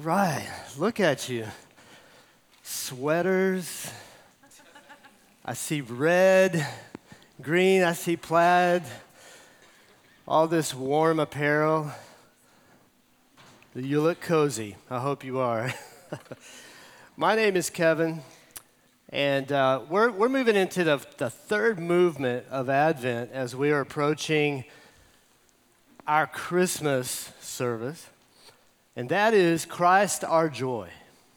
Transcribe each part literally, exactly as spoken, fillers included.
Right, look at you. Sweaters. I see red, green, I see plaid. All this warm apparel. You look cozy. I hope you are. My name is Kevin, and uh, we're, we're moving into the, the third movement of Advent as we are approaching our Christmas service, and that is Christ our joy.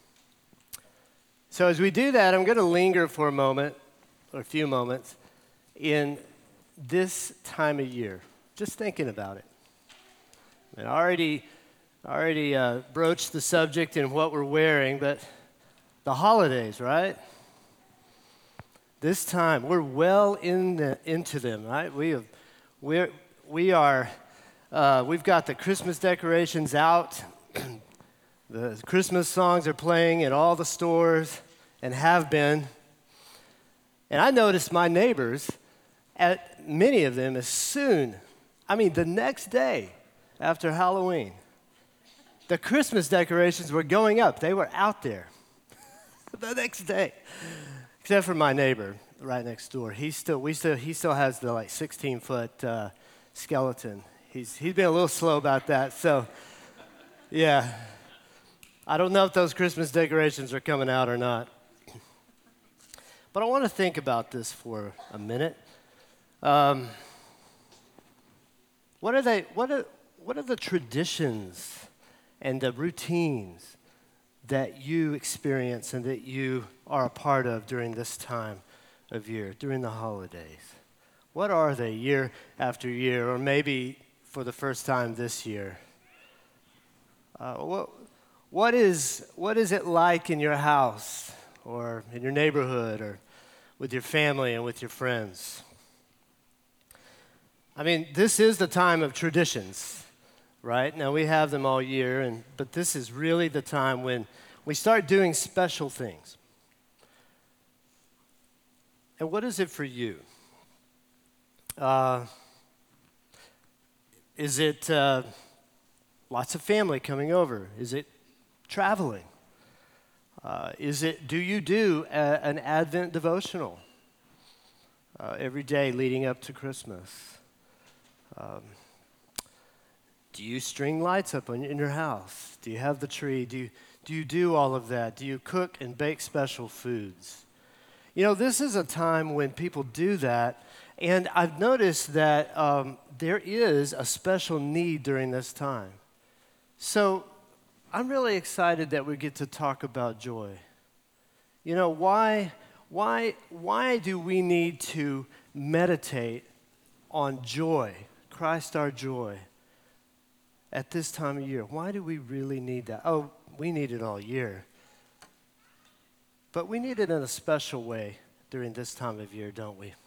So as we do that, I'm going to linger for a moment, or a few moments, in this time of year, just thinking about it. And I already, already uh, broached the subject in what we're wearing, but the holidays, right? This time, we're well in the, into them, right? We have, we're, we are, uh, we've got the Christmas decorations out. The Christmas songs are playing in all the stores and have been. And I noticed my neighbors, at many of them, as soon, I mean, the next day after Halloween, the Christmas decorations were going up. They were out there the next day, except for my neighbor right next door. He still, we still, he still has the like sixteen foot uh, skeleton. He's he's been a little slow about that. So, yeah, I don't know if those Christmas decorations are coming out or not. But I want to think about this for a minute. Um, what are they? What are what are the traditions and the routines that you experience and that you are a part of during this time of year, during the holidays? What are they year after year, or maybe for the first time this year? Uh, what what is what is it like in your house or in your neighborhood or with your family and with your friends? I mean, this is the time of traditions, right? Now, we have them all year, and but this is really the time when we start doing special things. And what is it for you? Uh, is it uh, lots of family coming over? Is it traveling? Uh, is it, do you do a, an Advent devotional uh, every day leading up to Christmas? Um, do you string lights up in, in your house? Do you have the tree? Do you, do you do all of that? Do you cook and bake special foods? You know, this is a time when people do that, and I've noticed that um, there is a special need during this time. So I'm really excited that we get to talk about joy. You know, why, why, why do we need to meditate on joy, Christ our joy, at this time of year? Why do we really need that? Oh, we need it all year. But we need it in a special way during this time of year, don't we?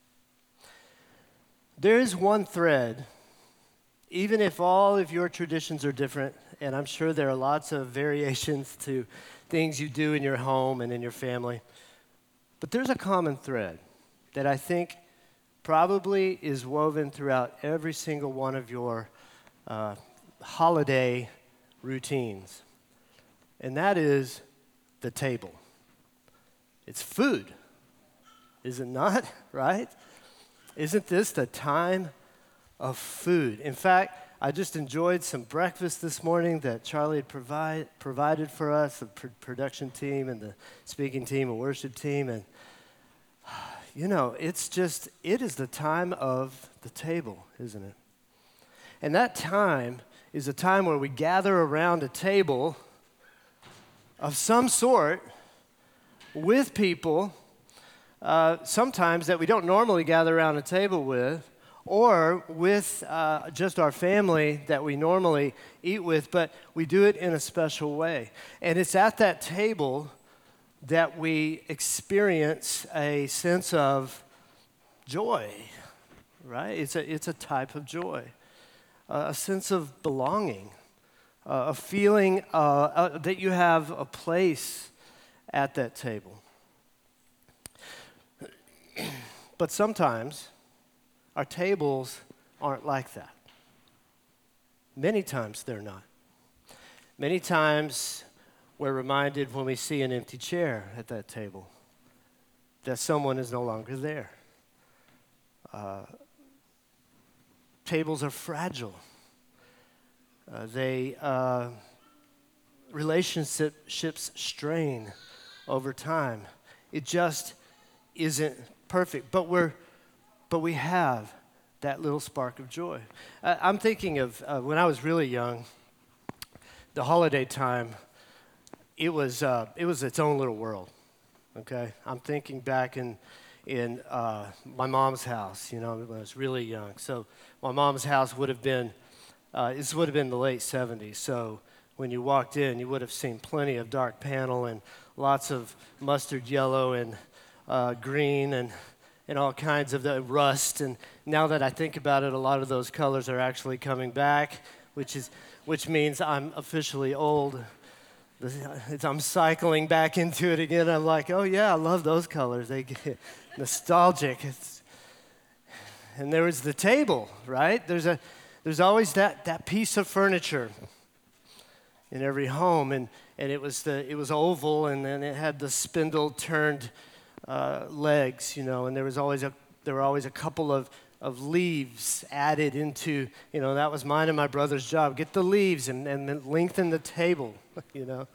There is one thread, even if all of your traditions are different, and I'm sure there are lots of variations to things you do in your home and in your family, but there's a common thread that I think probably is woven throughout every single one of your uh, holiday routines, and that is the table. It's food, is it not, right? Isn't this the time of food? In fact, I just enjoyed some breakfast this morning that Charlie had provide, provided for us, the pr- production team and the speaking team and worship team. And, you know, it's just, it is the time of the table, isn't it? And that time is a time where we gather around a table of some sort with people, uh, sometimes that we don't normally gather around a table with, or with uh, just our family that we normally eat with, but we do it in a special way. And it's at that table that we experience a sense of joy, right? It's a, it's a type of joy, uh, a sense of belonging, uh, a feeling uh, uh, that you have a place at that table. But sometimes our tables aren't like that. Many times they're not. Many times we're reminded when we see an empty chair at that table that someone is no longer there. Uh, tables are fragile. Uh, they uh, relationships strain over time. It just isn't perfect, but we're but we have that little spark of joy. Uh, I'm thinking of uh, when I was really young, the holiday time. It was uh, it was its own little world. Okay, I'm thinking back in in uh, my mom's house. You know, when I was really young. So my mom's house would have been uh, this would have been the late seventies. So when you walked in, you would have seen plenty of dark panel and lots of mustard yellow and uh, green and and all kinds of the rust. And now that I think about it, a lot of those colors are actually coming back, which is which means I'm officially old. I'm cycling back into it again. I'm like, oh yeah, I love those colors. They get nostalgic. It's, and there was the table, right? There's a there's always that that piece of furniture in every home, and and it was the it was oval, and then it had the spindle turned uh, legs, you know, and there was always a there were always a couple of of leaves added into, you know, that was mine and my brother's job. Get the leaves and and then lengthen the table, you know.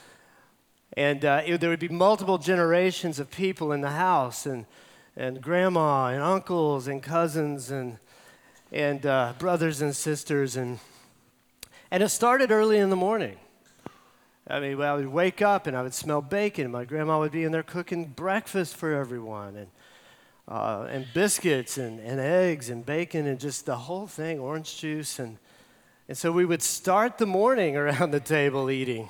And uh, it, there would be multiple generations of people in the house, and and grandma and uncles and cousins and and uh, brothers and sisters, and and it started early in the morning. I mean, well, I would wake up and I would smell bacon. My grandma would be in there cooking breakfast for everyone, and uh, and biscuits and, and eggs and bacon and just the whole thing, orange juice. And, and so we would start the morning around the table eating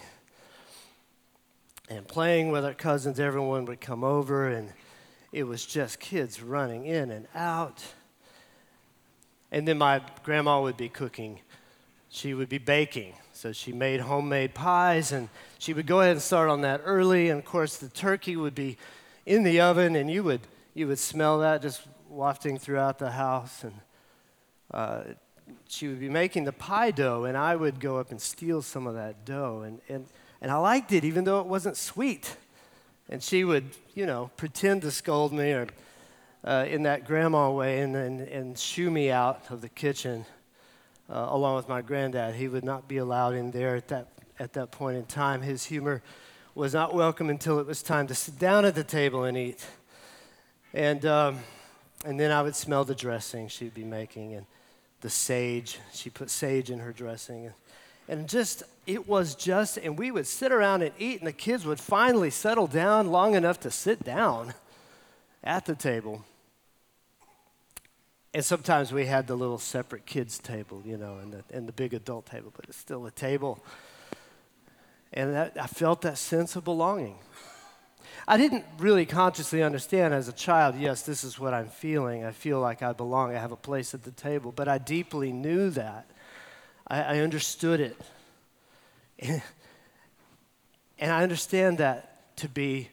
and playing with our cousins. Everyone would come over, and it was just kids running in and out. And then my grandma would be cooking. She would be baking. So she made homemade pies, and she would go ahead and start on that early. And of course, the turkey would be in the oven, and you would you would smell that just wafting throughout the house. And uh, she would be making the pie dough, and I would go up and steal some of that dough. And and and I liked it, even though it wasn't sweet. And she would, you know, pretend to scold me or uh, in that grandma way, and and and shoo me out of the kitchen. Uh, along with my granddad. He would not be allowed in there at that at that point in time. His humor was not welcome until it was time to sit down at the table and eat. And um, and then I would smell the dressing she'd be making, and the sage. She put sage in her dressing. And, and just, it was just, and we would sit around and eat, and the kids would finally settle down long enough to sit down at the table. And sometimes we had the little separate kids table, you know, and the, and the big adult table, but it's still a table. And that, I felt that sense of belonging. I didn't really consciously understand as a child, yes, this is what I'm feeling. I feel like I belong. I have a place at the table. But I deeply knew that. I, I understood it. And, and I understand that to be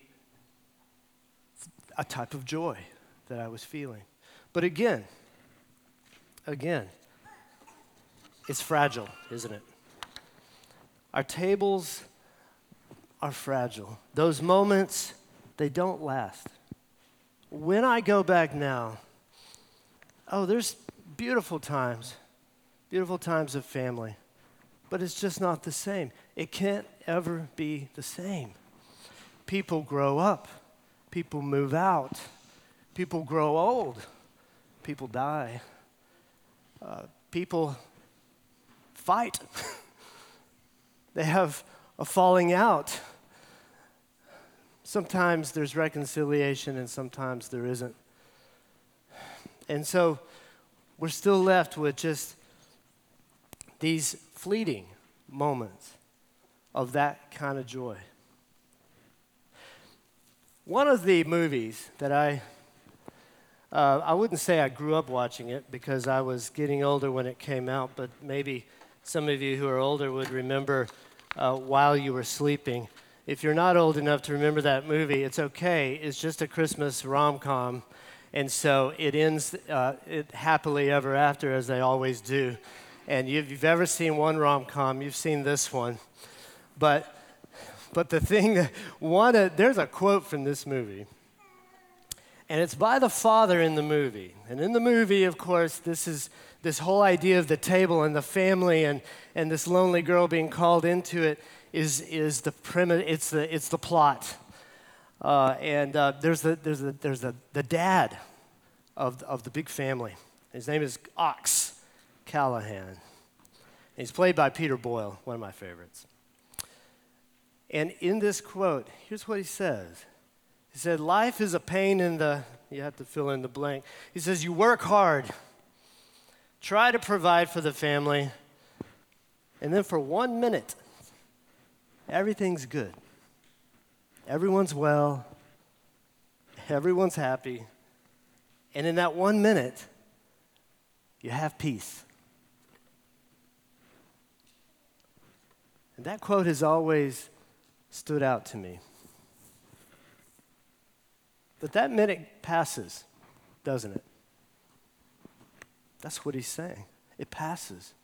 a type of joy that I was feeling. But again, Again, it's fragile, isn't it? Our tables are fragile. Those moments, they don't last. When I go back now, oh, there's beautiful times, beautiful times of family, but it's just not the same. It can't ever be the same. People grow up, people move out, people grow old, people die. Uh, people fight. They have a falling out. Sometimes there's reconciliation and sometimes there isn't. And so we're still left with just these fleeting moments of that kind of joy. One of the movies that I Uh, I wouldn't say I grew up watching it because I was getting older when it came out, but maybe some of you who are older would remember uh, While You Were Sleeping. If you're not old enough to remember that movie, it's okay. It's just a Christmas rom-com, and so it ends uh, it happily ever after, as they always do. And if you've ever seen one rom-com, you've seen this one. But, but the thing that, one, uh, there's a quote from this movie, and it's by the father in the movie. And in the movie, of course, this is this whole idea of the table and the family and, and this lonely girl being called into it is, is the premise, it's the, it's the plot. Uh, and uh, there's, the, there's, the, there's the, the dad of, of the big family. His name is Ox Callahan. He's played by Peter Boyle, one of my favorites. And in this quote, here's what he says. He said, life is a pain in the, you have to fill in the blank. He says, you work hard, try to provide for the family, and then for one minute, everything's good. Everyone's well, everyone's happy, and in that one minute, you have peace. And that quote has always stood out to me. But that minute passes, doesn't it? That's what he's saying. It passes.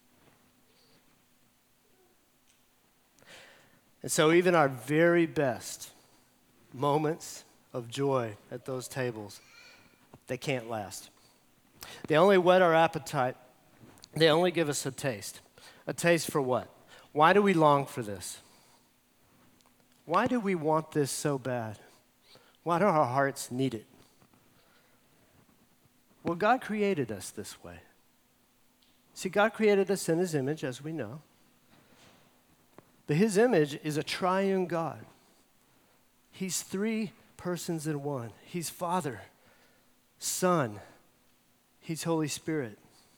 And so even our very best moments of joy at those tables, they can't last. They only whet our appetite. They only give us a taste. A taste for what? Why do we long for this? Why do we want this so bad? Why do our hearts need it? Well, God created us this way. See, God created us in his image, as we know. But his image is a triune God. He's three persons in one. He's Father, Son, he's Holy Spirit.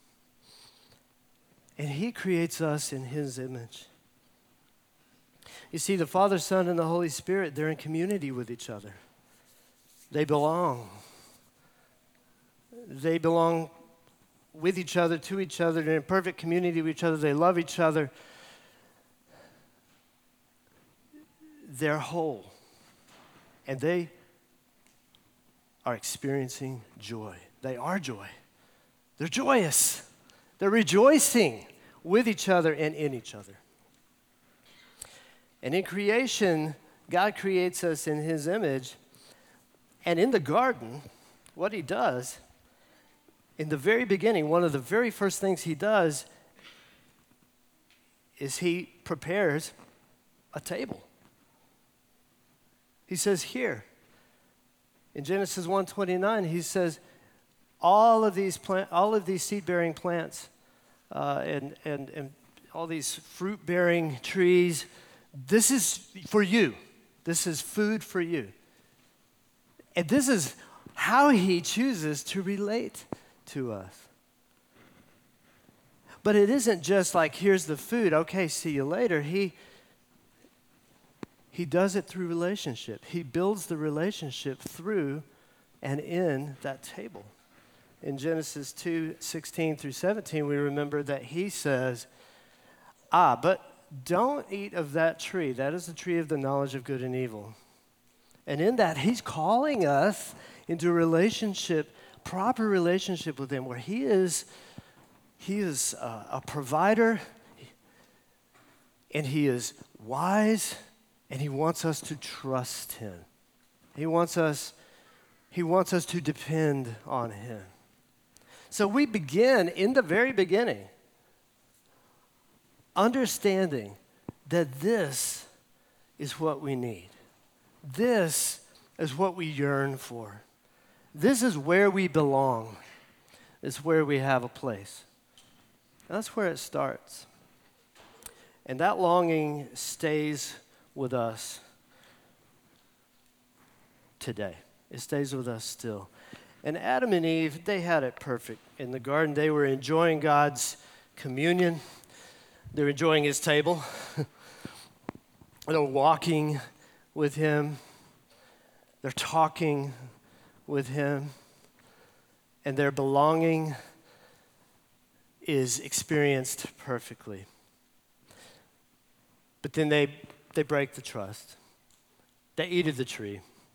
And he creates us in his image. You see, the Father, Son, and the Holy Spirit, they're in community with each other. They belong. They belong with each other, to each other. They're in perfect community with each other. They love each other. They're whole. And they are experiencing joy. They are joy. They're joyous. They're rejoicing with each other and in each other. And in creation, God creates us in his image. And in the garden, what he does, in the very beginning, one of the very first things he does is he prepares a table. He says here, in Genesis one twenty-nine, he says, all of these plant, all of these seed-bearing plants uh, and, and, and all these fruit-bearing trees, this is for you. This is food for you. And this is how he chooses to relate to us. But it isn't just like, here's the food, okay, see you later. He, he does it through relationship. He builds the relationship through and in that table. In Genesis two sixteen through seventeen, we remember that he says, ah, but don't eat of that tree. That is the tree of the knowledge of good and evil. And in that, he's calling us into a relationship, proper relationship with him, where he is, he is a, a provider, and he is wise, and he wants us to trust him. He wants us, he wants us to depend on him. So we begin in the very beginning, understanding that this is what we need. This is what we yearn for. This is where we belong. It's where we have a place. That's where it starts. And that longing stays with us today. It stays with us still. And Adam and Eve, they had it perfect. In the garden, they were enjoying God's communion. They're enjoying his table. They're walking with him. They're talking with him. And their belonging is experienced perfectly. But then they, they break the trust. They eat of the tree.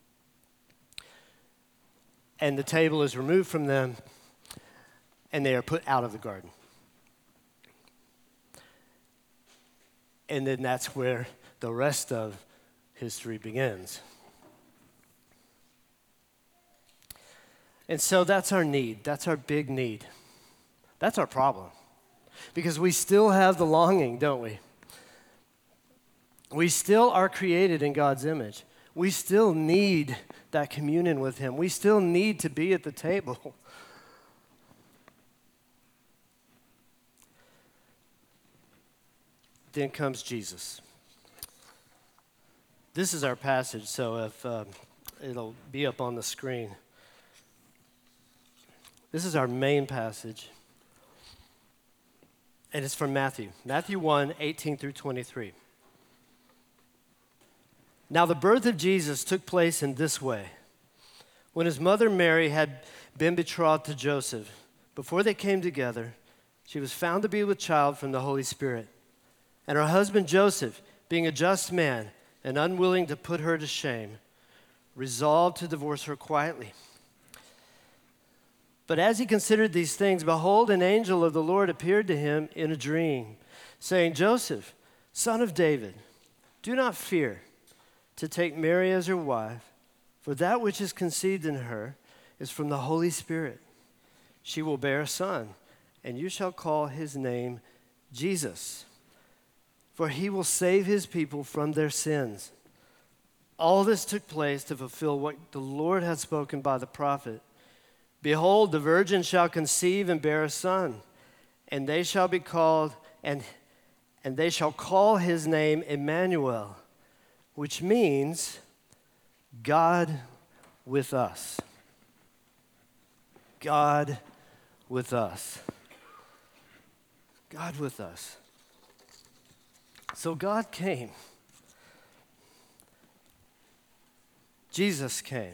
And the table is removed from them, and they are put out of the garden. And then that's where the rest of history begins. And so that's our need. That's our big need. That's our problem. Because we still have the longing, don't we? We still are created in God's image. We still need that communion with Him. We still need to be at the table. Then comes Jesus. This is our passage, so if uh, it'll be up on the screen. This is our main passage, and it's from Matthew. Matthew one, eighteen through twenty-three. Now the birth of Jesus took place in this way. When his mother Mary had been betrothed to Joseph, before they came together, she was found to be with child from the Holy Spirit. And her husband Joseph, being a just man and unwilling to put her to shame, resolved to divorce her quietly. But as he considered these things, behold, an angel of the Lord appeared to him in a dream, saying, Joseph, son of David, do not fear to take Mary as your wife, for that which is conceived in her is from the Holy Spirit. She will bear a son, and you shall call his name Jesus, for he will save his people from their sins. All this took place to fulfill what the Lord had spoken by the prophet. Behold, the virgin shall conceive and bear a son, and they shall be called, and, and they shall call his name Emmanuel, which means God with us. God with us. God with us. So God came. Jesus came.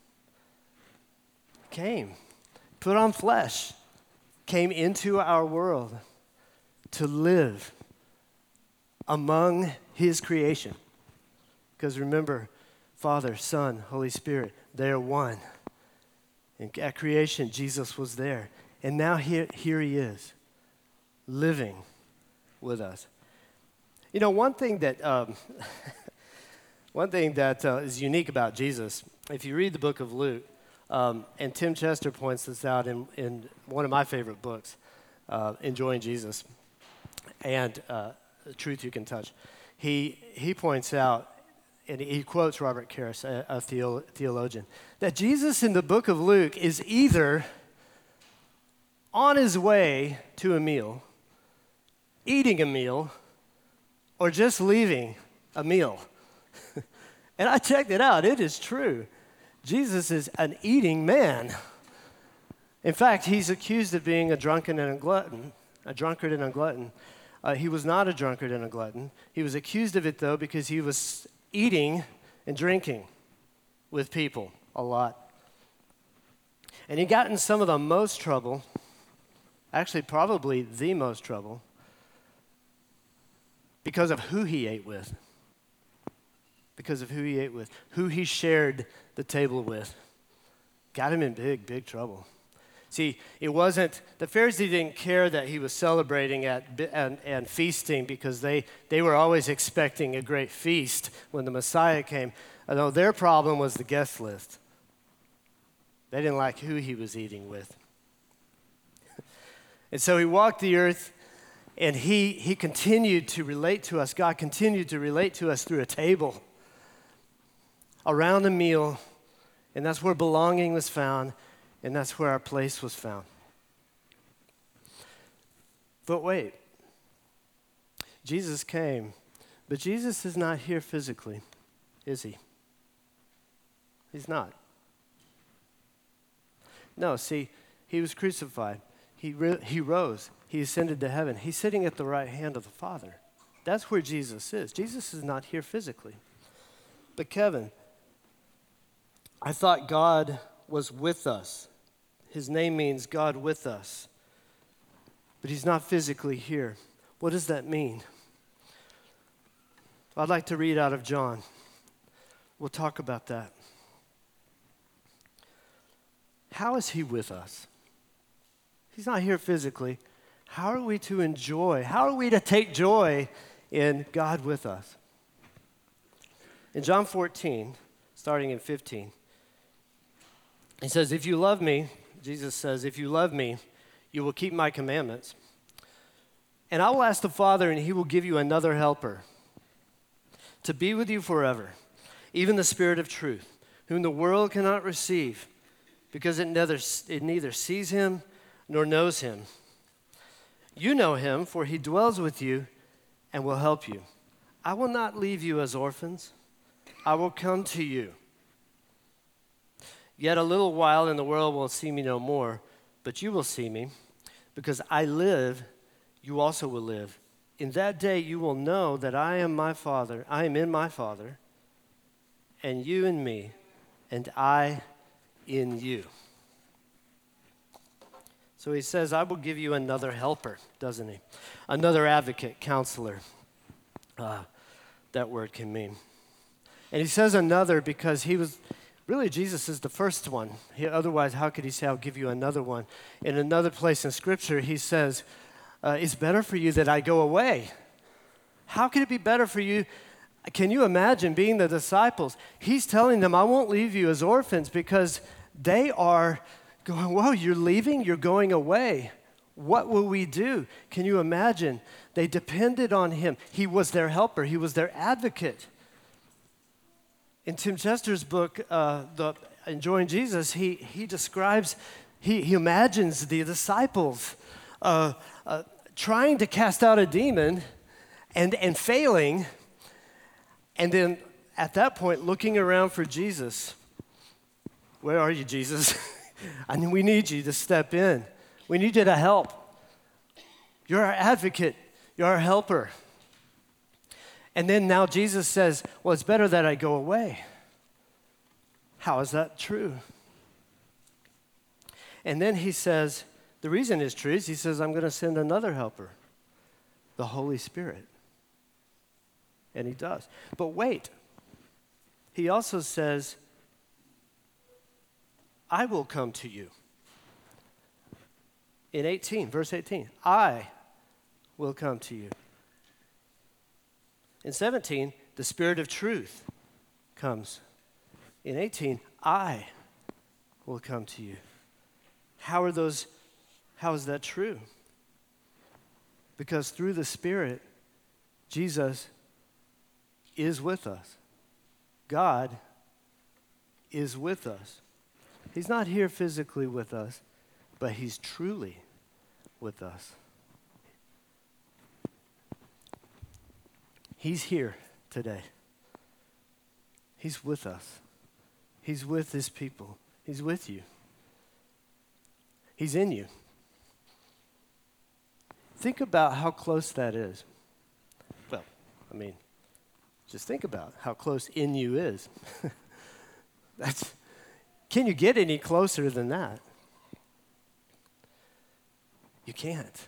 Came. Put on flesh. Came into our world to live among his creation. Because remember, Father, Son, Holy Spirit, they are one. And at creation, Jesus was there. And now here, here he is, living with us. You know, one thing that um, one thing that uh, is unique about Jesus, if you read the book of Luke, um, and Tim Chester points this out in, in one of my favorite books, uh, Enjoying Jesus, and uh, The Truth You Can Touch, he, he points out, and he quotes Robert Karras, a, a theo- theologian, that Jesus in the book of Luke is either on his way to a meal, eating a meal, or just leaving a meal. And I checked it out. It is true. Jesus is an eating man. In fact, he's accused of being a drunkard and a glutton, a drunkard and a glutton. Uh, he was not a drunkard and a glutton. He was accused of it, though, because he was eating and drinking with people a lot. And he got in some of the most trouble, actually probably the most trouble, because of who he ate with. Because of who he ate with, who he shared the table with. Got him in big, big trouble. See, it wasn't, the Pharisees didn't care that he was celebrating at and, and feasting because they, they were always expecting a great feast when the Messiah came. Although their problem was the guest list. They didn't like who he was eating with. And so he walked the earth, and he, he continued to relate to us. God continued to relate to us through a table, around a meal, and that's where belonging was found, and that's where our place was found. But wait, Jesus came, but Jesus is not here physically, is he? He's not. No, see, he was crucified. He, re- he rose. He ascended to heaven. He's sitting at the right hand of the Father. That's where Jesus is. Jesus is not here physically. But Kevin, I thought God was with us. His name means God with us. But he's not physically here. What does that mean? I'd like to read out of John. We'll talk about that. How is he with us? He's not here physically. How are we to enjoy? How are we to take joy in God with us? In John fourteen, starting in fifteen, he says, if you love me, Jesus says, if you love me, you will keep my commandments. And I will ask the Father, and he will give you another helper to be with you forever, even the Spirit of truth, whom the world cannot receive, because it neither, it neither sees him nor knows him. You know him, for he dwells with you and will help you. I will not leave you as orphans. I will come to you. Yet a little while, and the world will see me no more, but you will see me. Because I live, you also will live. In that day you will know that I am my Father, I am in my Father, and you in me, and I in you. So he says, I will give you another helper, doesn't he? Another advocate, counselor, uh, that word can mean. And he says another because he was, really Jesus is the first one. He, otherwise, how could he say, I'll give you another one? In another place in Scripture, he says, uh, it's better for you that I go away. How could it be better for you? Can you imagine being the disciples? He's telling them, I won't leave you as orphans, because they are going, whoa, you're leaving? You're going away. What will we do? Can you imagine? They depended on him. He was their helper. He was their advocate. In Tim Chester's book, uh, the, Enjoying Jesus, he, he describes, he, he imagines the disciples uh, uh, trying to cast out a demon and, and failing, and then at that point looking around for Jesus. Where are you, Jesus? I mean, we need you to step in. We need you to help. You're our advocate. You're our helper. And then now Jesus says, well, it's better that I go away. How is that true? And then he says, the reason it's true is he says, I'm going to send another helper, the Holy Spirit. And he does. But wait, he also says, I will come to you. In eighteen, verse eighteen, I will come to you. In seventeen, the Spirit of truth comes. In eighteen, I will come to you. How are those, how is that true? Because through the Spirit, Jesus is with us. God is with us. He's not here physically with us, but he's truly with us. He's here today. He's with us. He's with his people. He's with you. He's in you. Think about how close that is. Well, I mean, just think about how close in you is. That's, can you get any closer than that? You can't.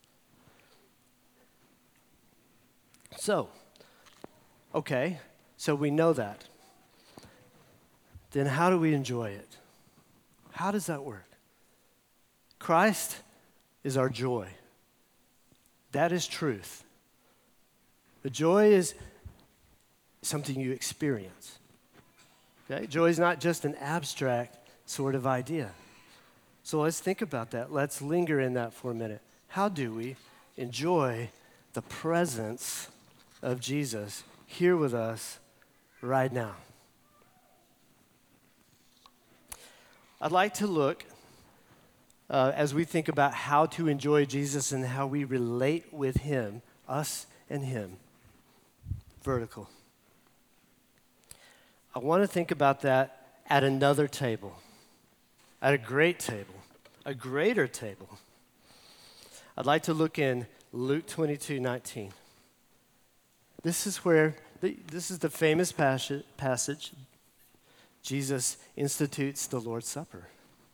So, okay, so we know that. Then how do we enjoy it? How does that work? Christ is our joy. That is truth. The joy is something you experience. Okay? Joy is not just an abstract sort of idea. So let's think about that. Let's linger in that for a minute. How do we enjoy the presence of Jesus here with us right now? I'd like to look, uh, as we think about how to enjoy Jesus and how we relate with him, us and him, vertical. I want to think about that at another table, at a great table, a greater table. I'd like to look in Luke twenty-two nineteen. This is where, the, this is the famous passage. Jesus institutes the Lord's Supper.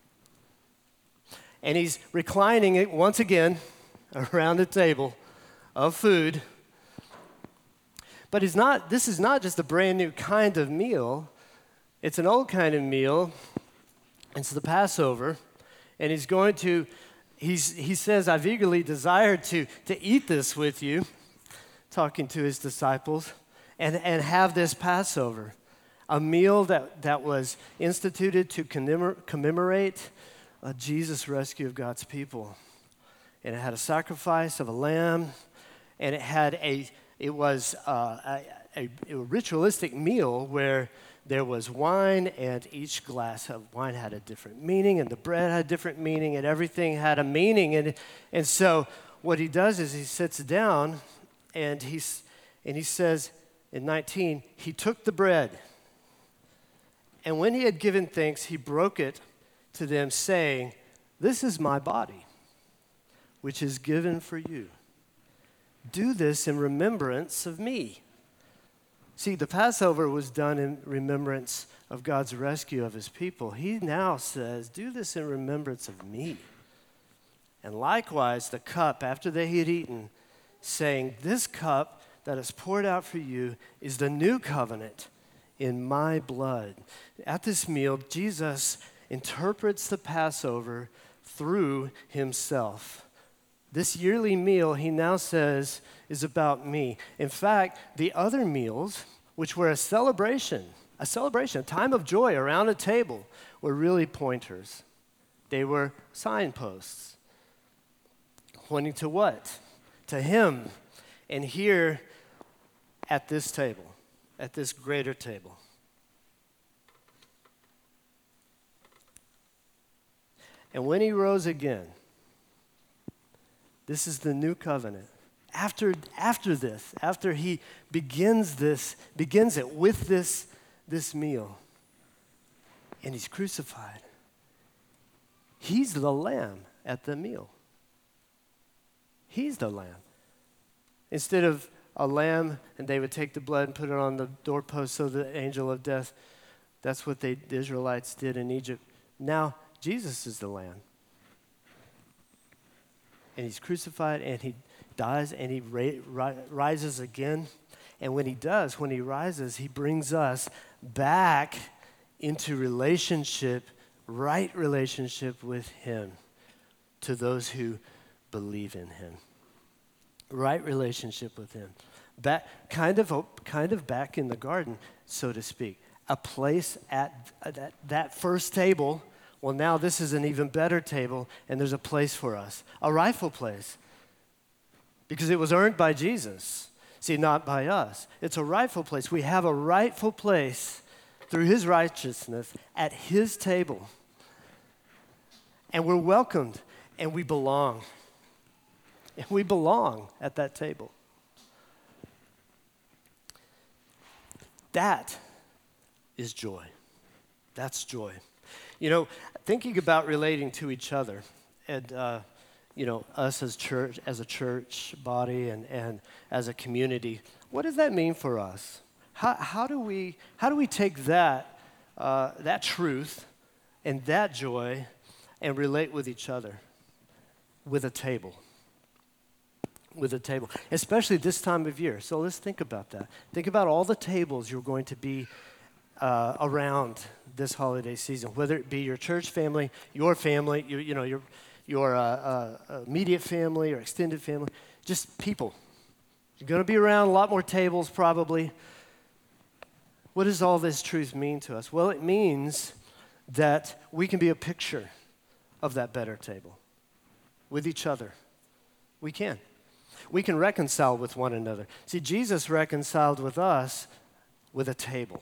And he's reclining it once again around the table of food. But he's not, this is not just a brand new kind of meal. It's an old kind of meal. It's the Passover. And he's going to, he's, he says, I've eagerly desired to, to eat this with you, talking to his disciples. and, and have this Passover, a meal that, that was instituted to commemor- commemorate uh, Jesus' rescue of God's people. And it had a sacrifice of a lamb, and it had a, it was uh, a, a, a ritualistic meal where there was wine, and each glass of wine had a different meaning, and the bread had a different meaning, and everything had a meaning. And, and so what he does is he sits down, and, he's, and he says in nineteen, he took the bread, and when he had given thanks, he broke it to them, saying, "This is my body, which is given for you. Do this in remembrance of me." See, the Passover was done in remembrance of God's rescue of his people. He now says, do this in remembrance of me. And likewise, the cup, after they had eaten, saying, "This cup that is poured out for you is the new covenant in my blood." At this meal, Jesus interprets the Passover through himself. This yearly meal, he now says, is about me. In fact, the other meals, which were a celebration, a celebration, a time of joy around a table, were really pointers. They were signposts. Pointing to what? To him. And here at this table, at this greater table, and when he rose again, this is the new covenant. After, after this, after he begins this, begins it with this, this meal, and he's crucified, he's the lamb at the meal. He's the lamb. Instead of a lamb, and they would take the blood and put it on the doorpost so the angel of death, that's what they, the Israelites did in Egypt. Now, Jesus is the lamb. And he's crucified, and he dies, and he ra- ri- rises again. And when he does, when he rises, he brings us back into relationship, right relationship with him, to those who believe in him. Right relationship with him. Back, kind of, kind of back in the garden, so to speak. A place at that, that first table. Well, now this is an even better table, and there's a place for us, a rightful place, because it was earned by Jesus. See, not by us. It's a rightful place. We have a rightful place through his righteousness at his table, and we're welcomed, and we belong. And we belong at that table. That is joy. That's joy. You know, thinking about relating to each other, and uh, you know, us as church, as a church body, and, and as a community, what does that mean for us? How, how do we how do we take that uh, that truth and that joy and relate with each other with a table? With a table, especially this time of year. So let's think about that. Think about all the tables you're going to be uh, around this holiday season, whether it be your church family, your family, you, you know, your your uh, uh, immediate family or extended family, just people. You're going to be around a lot more tables probably. What does all this truth mean to us? Well, it means that we can be a picture of that better table with each other. We can. We can reconcile with one another. See, Jesus reconciled with us with a table.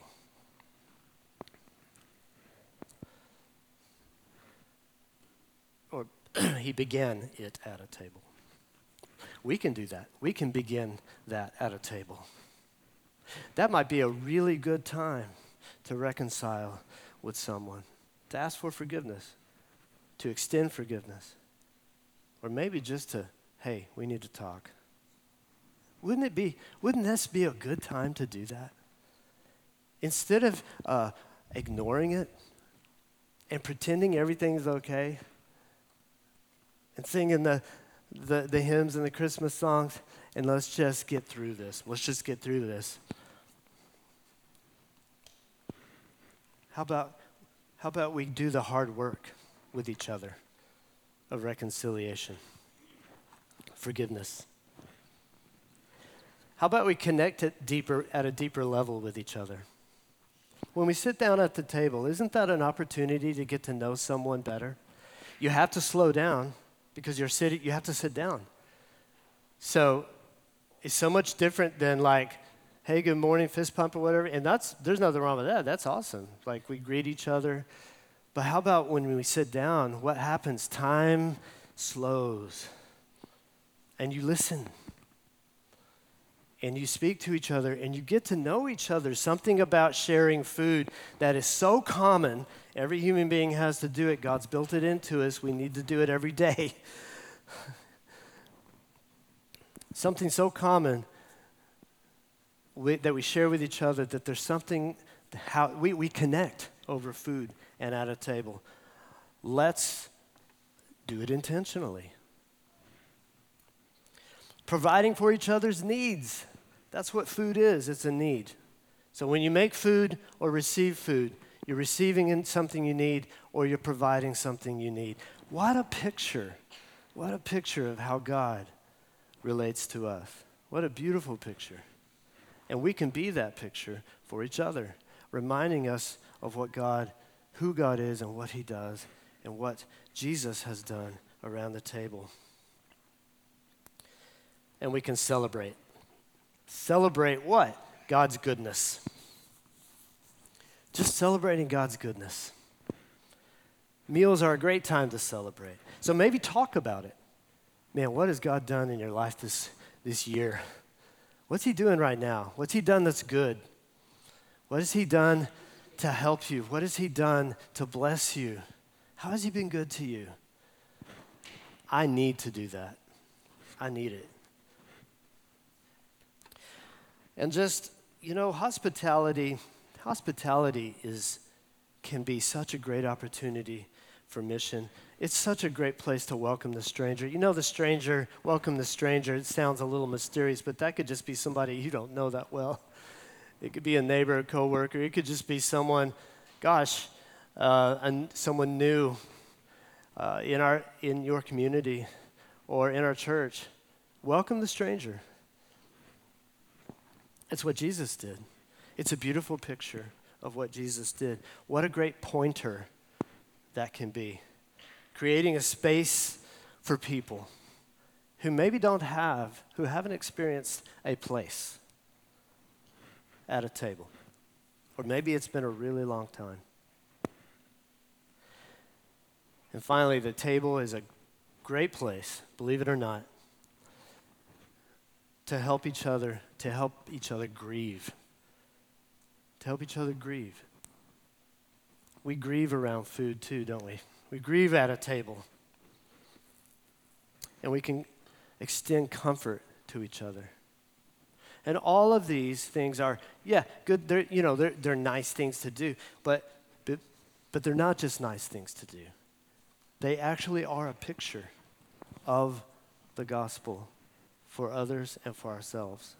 Or he began it at a table. We can do that. We can begin that at a table. That might be a really good time to reconcile with someone, to ask for forgiveness, to extend forgiveness, or maybe just to, hey, we need to talk. Wouldn't it be, wouldn't this be a good time to do that? Instead of uh, ignoring it and pretending everything's okay and singing the, the, the hymns and the Christmas songs, and let's just get through this. Let's just get through this. How about, how about we do the hard work with each other of reconciliation, forgiveness? How about we connect it deeper at a deeper level with each other? When we sit down at the table, isn't that an opportunity to get to know someone better? You have to slow down because you're sitting, you have to sit down. So it's so much different than like, hey, good morning, fist pump or whatever. And that's there's nothing wrong with that. That's awesome. Like we greet each other. But how about when we sit down, what happens? Time slows. And you listen. And you speak to each other and you get to know each other. Something about sharing food that is so common. Every human being has to do it. God's built it into us. We need to do it every day. Something so common we, that we share with each other that there's something, how we, we connect over food and at a table. Let's do it intentionally. Providing for each other's needs. That's what food is. It's a need. So when you make food or receive food, you're receiving in something you need or you're providing something you need. What a picture. What a picture of how God relates to us. What a beautiful picture. And we can be that picture for each other, reminding us of what God, who God is and what he does and what Jesus has done around the table. And we can celebrate. Celebrate what? God's goodness. Just celebrating God's goodness. Meals are a great time to celebrate. So maybe talk about it. Man, what has God done in your life this, this year? What's he doing right now? What's he done that's good? What has he done to help you? What has he done to bless you? How has he been good to you? I need to do that. I need it. And just, you know, hospitality, hospitality is can be such a great opportunity for mission. It's such a great place to welcome the stranger. You know, the stranger, welcome the stranger, it sounds a little mysterious, but that could just be somebody you don't know that well. It could be a neighbor, a coworker. It could just be someone, gosh, uh, and someone new uh, in our in your community or in our church. Welcome the stranger. It's what Jesus did. It's a beautiful picture of what Jesus did. What a great pointer that can be. Creating a space for people who maybe don't have, who haven't experienced a place at a table. Or maybe it's been a really long time. And finally, the table is a great place, believe it or not, to help each other, to help each other grieve. To help each other grieve. We grieve around food too, don't we? We grieve at a table. And we can extend comfort to each other. And all of these things are, yeah, good, they're, you know, they're, they're nice things to do, but, but, but they're not just nice things to do. They actually are a picture of the gospel for others and for ourselves.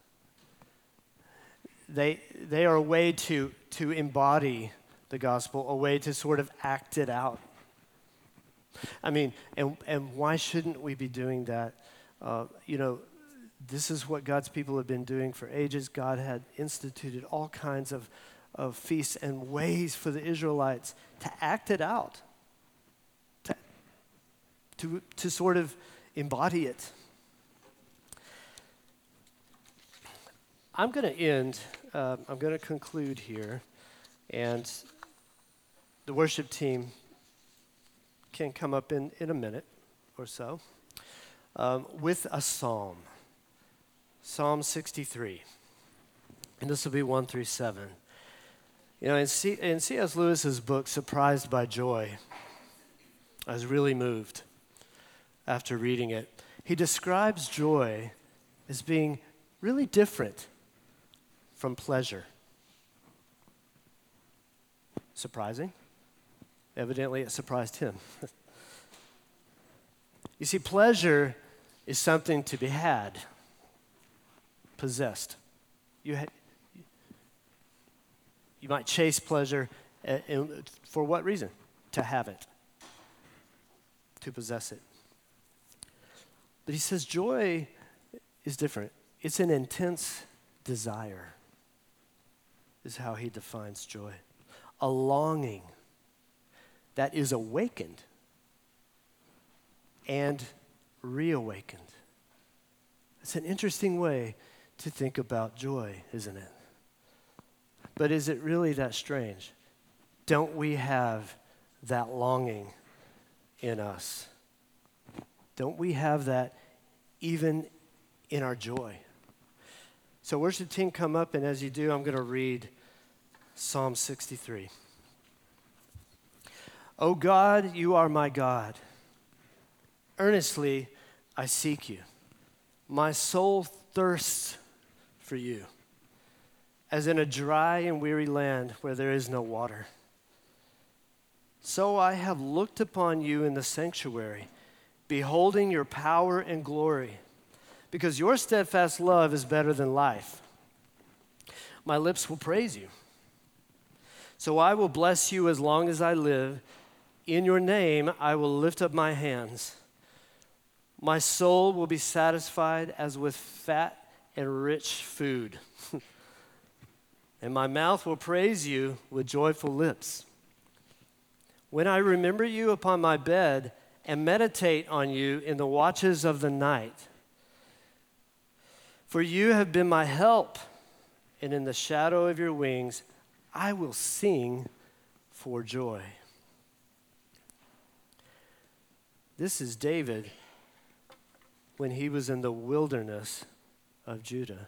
They, they are a way to, to embody the gospel, a way to sort of act it out. I mean, and, and why shouldn't we be doing that? Uh, you know, this is what God's people have been doing for ages. God had instituted all kinds of, of feasts and ways for the Israelites to act it out, to, to, to sort of embody it. I'm going to end, uh, I'm going to conclude here, and the worship team can come up in, in a minute or so um, with a psalm, Psalm sixty-three, and this will be one through seven. You know, in, C, in C S Lewis's book, Surprised by Joy, I was really moved after reading it. He describes joy as being really different from pleasure. Surprising? Evidently, it surprised him. You see, pleasure is something to be had, possessed. You, ha- you might chase pleasure uh, in, for what reason? To have it, to possess it. But he says joy is different. It's an intense desire, is how he defines joy. A longing that is awakened and reawakened. It's an interesting way to think about joy, isn't it? But is it really that strange? Don't we have that longing in us? Don't we have that even in our joy? So worship team, come up, and as you do, I'm going to read Psalm sixty-three. O God, you are my God. Earnestly I seek you. My soul thirsts for you, as in a dry and weary land where there is no water. So I have looked upon you in the sanctuary, beholding your power and glory, because your steadfast love is better than life. My lips will praise you. So I will bless you as long as I live. In your name I will lift up my hands. My soul will be satisfied as with fat and rich food. And my mouth will praise you with joyful lips. When I remember you upon my bed and meditate on you in the watches of the night. For you have been my help, and in the shadow of your wings I will sing for joy. This is David when he was in the wilderness of Judah.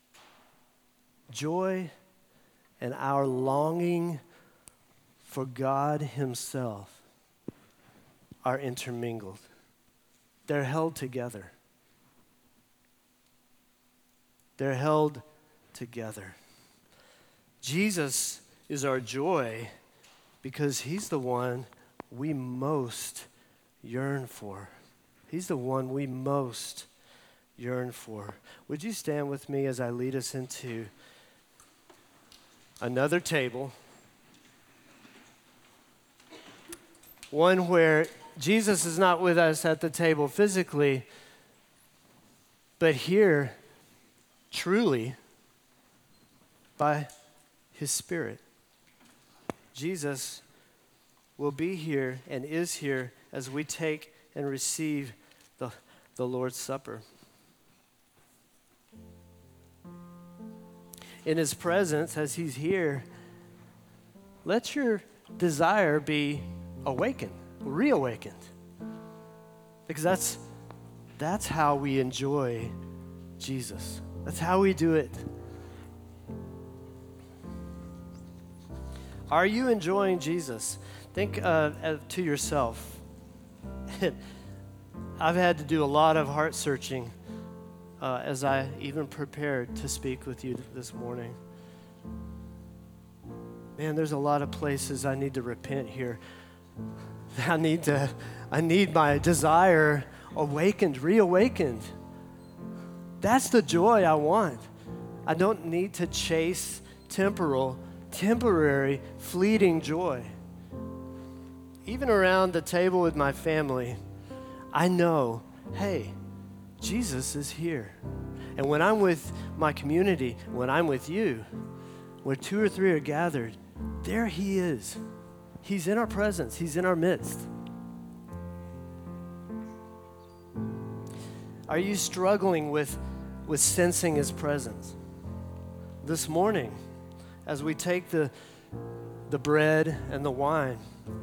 Joy and our longing for God himself are intermingled. They're held together. They're held together. Jesus is our joy because he's the one we most yearn for. He's the one we most yearn for. Would you stand with me as I lead us into another table? One where Jesus is not with us at the table physically, but here, truly, by his Spirit. Jesus will be here and is here as we take and receive the, the Lord's Supper. In his presence, as he's here, let your desire be awakened, reawakened. Because that's, that's how we enjoy Jesus. That's how we do it. Are you enjoying Jesus? Think uh, to yourself. I've had to do a lot of heart searching uh, as I even prepared to speak with you this morning. Man, there's a lot of places I need to repent here. I need to, I need my desire awakened, reawakened. That's the joy I want. I don't need to chase temporal, temporary, fleeting joy. Even around the table with my family, I know, hey, Jesus is here. And when I'm with my community, when I'm with you, where two or three are gathered, there he is. He's in our presence. He's in our midst. Are you struggling with, with sensing his presence? This morning, as we take the, the bread and the wine,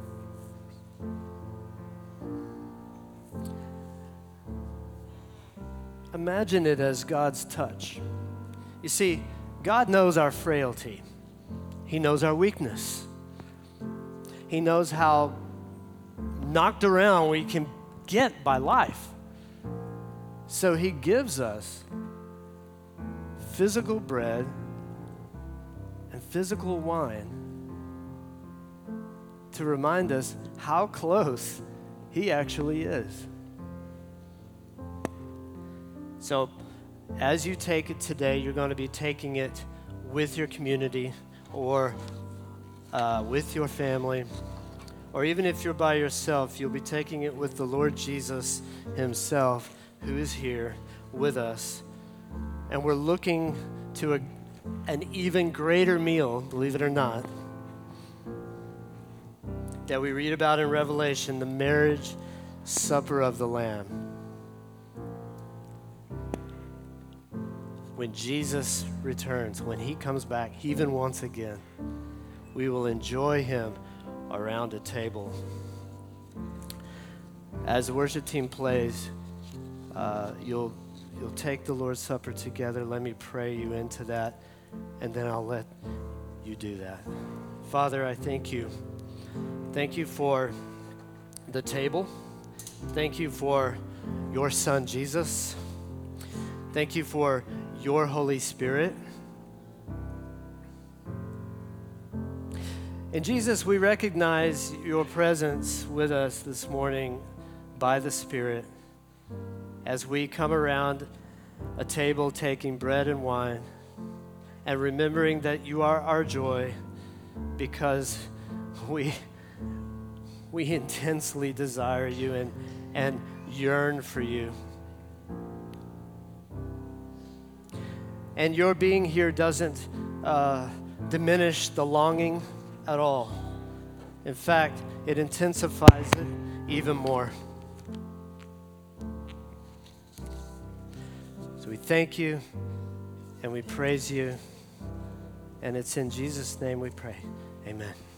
imagine it as God's touch. You see, God knows our frailty. He knows our weakness. He knows how knocked around we can get by life. So he gives us physical bread and physical wine to remind us how close he actually is. So as you take it today, you're going to be taking it with your community or uh, with your family, or even if you're by yourself, you'll be taking it with the Lord Jesus himself, who is here with us and we're looking to a, an even greater meal, believe it or not, that we read about in Revelation, the marriage supper of the Lamb. When Jesus returns, when he comes back, even once again, we will enjoy him around a table. As the worship team plays, uh, you'll you'll take the Lord's Supper together. Let me pray you into that, and then I'll let you do that. Father, I thank you. Thank you for the table. Thank you for your Son, Jesus. Thank you for your Holy Spirit. And Jesus, we recognize your presence with us this morning by the Spirit as we come around a table taking bread and wine and remembering that you are our joy because we we intensely desire you and, and yearn for you. And your being here doesn't uh, diminish the longing at all. In fact, it intensifies it even more. So we thank you and we praise you. And it's in Jesus' name we pray. Amen.